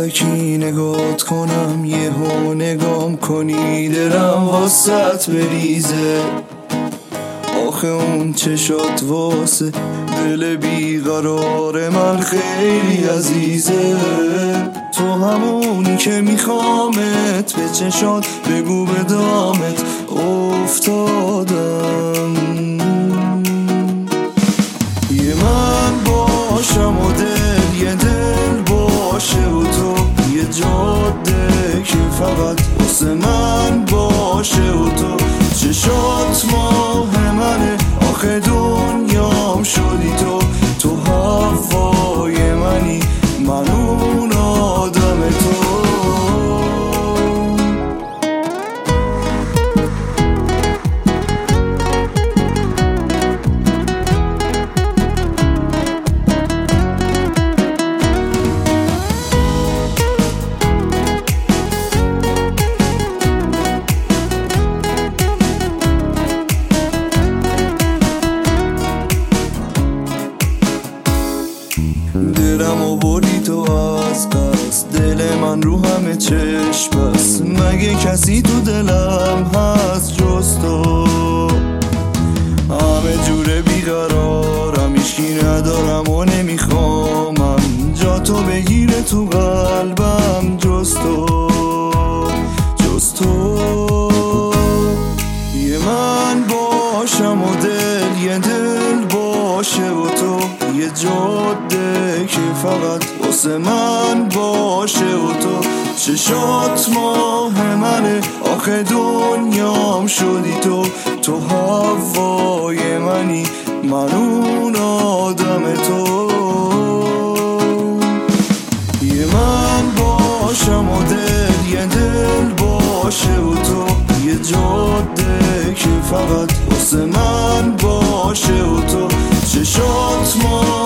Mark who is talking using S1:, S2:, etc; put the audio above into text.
S1: یکی نگات کنم، یه ها نگام کنی دلم واسط بریزه. آخه اون چه شد واسه دل بیقرار من خیلی عزیزه. تو همونی که میخوامت، به چشات بگو به دامت افتادم. یه من باشم و دل یه دل باشه و تو یه جاده که فقط واسه من باشه و تو چشات ماه منه. آخه دنیام شدی تو هوای منی، من اون آدم تو. دلم و بردی تو از پس، دل من رو همه چشم بس. مگه کسی تو دلم هست جز تو؟ همه جوره بیقرارم، هیچکی ندارم و نمیخوامم جا تو بگیره تو قلبم جز تو، جز تو. یه من باشم و دل یه دل باشه و تو یه جاده که فقط واسه من باشه و تو چشات ماه منه. آخه دنیام شدی تو هوای منی، من اون آدم تو. یه من باشم و دل یه دل باشه و تو یه جاده که فقط واسه من باشه و تو چشات ماه